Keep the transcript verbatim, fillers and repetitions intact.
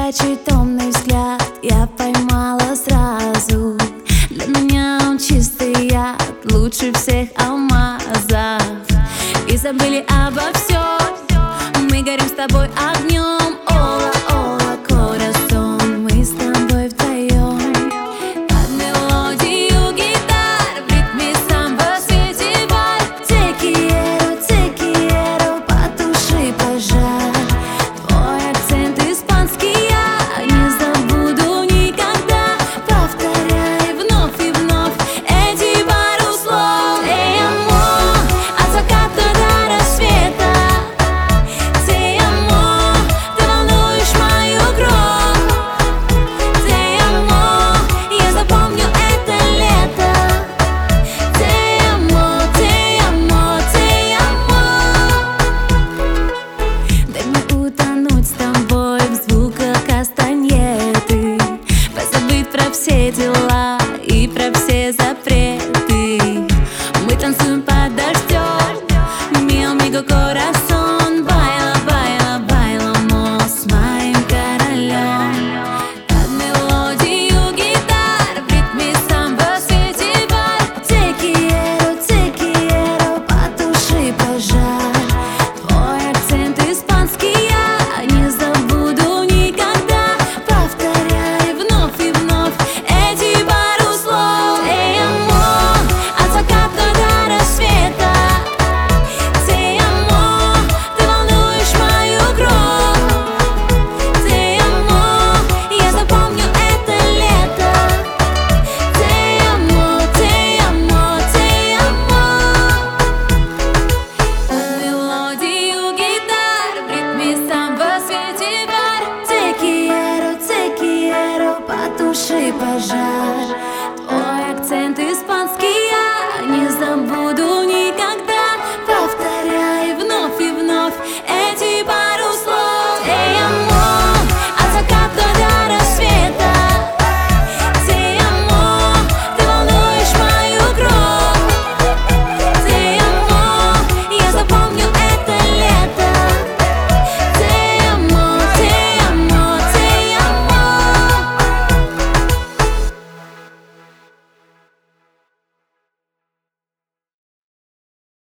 горячий томный взгляд я поймала сразу. Для меня он чистый яд, лучше всех алмазов. И забыли обо всем, мы горим с тобой огнем. Ола, ола, corazón, мы с тобой вдвоем. Под мелодию гитар, в ритме самбо, свете бар. Te quiero, te quiero, потуши пожар. Твой акцент испанский я не забуду никогда. Повторяй вновь и вновь эти пару слов. Te amo, от заката до рассвета. Te amo, ты волнуешь мою кровь. Te amo, я запомню это лето. Te amo, te amo, te amo. Дай мне утонуть с тобой в звуках кастаньеты, позабыть про все дела и про все запреты. Мы танцуем под дождем, mi amigo corazón.